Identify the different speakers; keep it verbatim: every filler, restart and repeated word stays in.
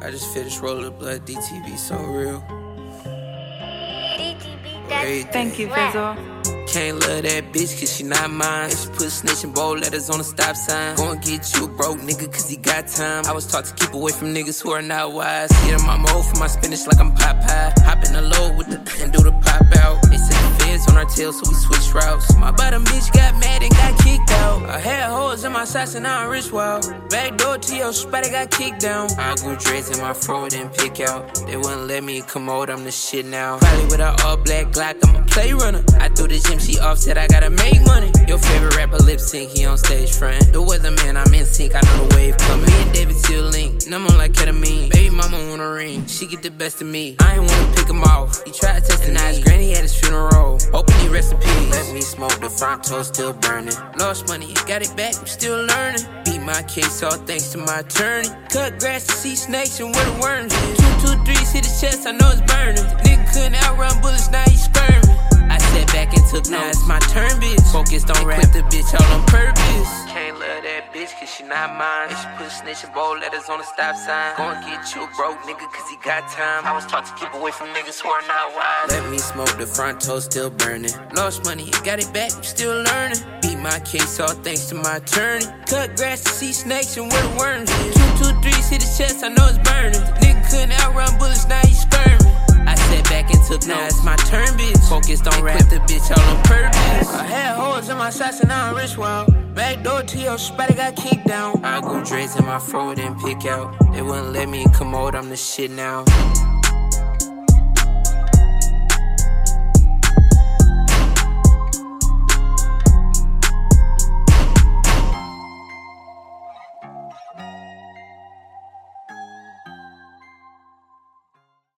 Speaker 1: I just finished rolling the blood, D T V so real.
Speaker 2: D T V, that's
Speaker 3: Thank you, Fizzle.
Speaker 1: Can't love that bitch cause she not mine. She put snitch and bold letters on the stop sign. Go and get you a broke nigga cause he got time. I was taught to keep away from niggas who are not wise. Get in my mode for my spinach like I'm Popeye. Hop in the low with the and do the pop out. They said the feds on our tail so we switch routes. My bottom bitch got mad and got kicked out. I had hoes in my socks and now I'm rich wild. Back door to your spot I got kicked down. I grew dreads in my fro and pick out. They wouldn't let me come out, I'm the shit now. Probably with an all black Glock, I'm a play runner. I threw the gym, she offset, I gotta make money. Your favorite rapper lip sync, he on stage friend. The weatherman, I'm in sync, I know the wave coming. Me and David still link, numb on like ketamine. Baby mama want a ring, she get the best of me. I ain't wanna pick him off, he tried to test the nice granny at his funeral. Hoping he rest in peace. Let me smoke, the front toe still burning. Lost money, got it back, I'm still learning. Beat my case all thanks to my attorney. Cut grass to see snakes and where the worms is. Two, two, threes hit his chest, I know it's burning. Nigga couldn't outrun bullets, now he's squirming. I sat back and took notes, now it's my turn, bitch. Focused on rap, the bitch all on purpose. Can't love that bitch cause she not mine. She put snitch and bold letters on the stop sign. Go and get you a broke nigga cause he got time. I was taught to keep away from niggas who are not wise. Let me smoke, the front toe still burning. Lost money, got it back, I'm still learning. Beat my case all thanks to my attorney. Cut grass to see snakes and where the worms is. Two, two, threes hit his chest, I know it's burning. Nigga couldn't outrun bullets, now he's squirming. I sat back and took notes, now it's my turn, bitch. Focused on rap, the bitch all on purpose. I had hoes in my socks and now I'm rich wild. Back door to your spot, I got kicked down. I grew dreads in my fro and pick out. They wouldn't let me come out, I'm the shit now.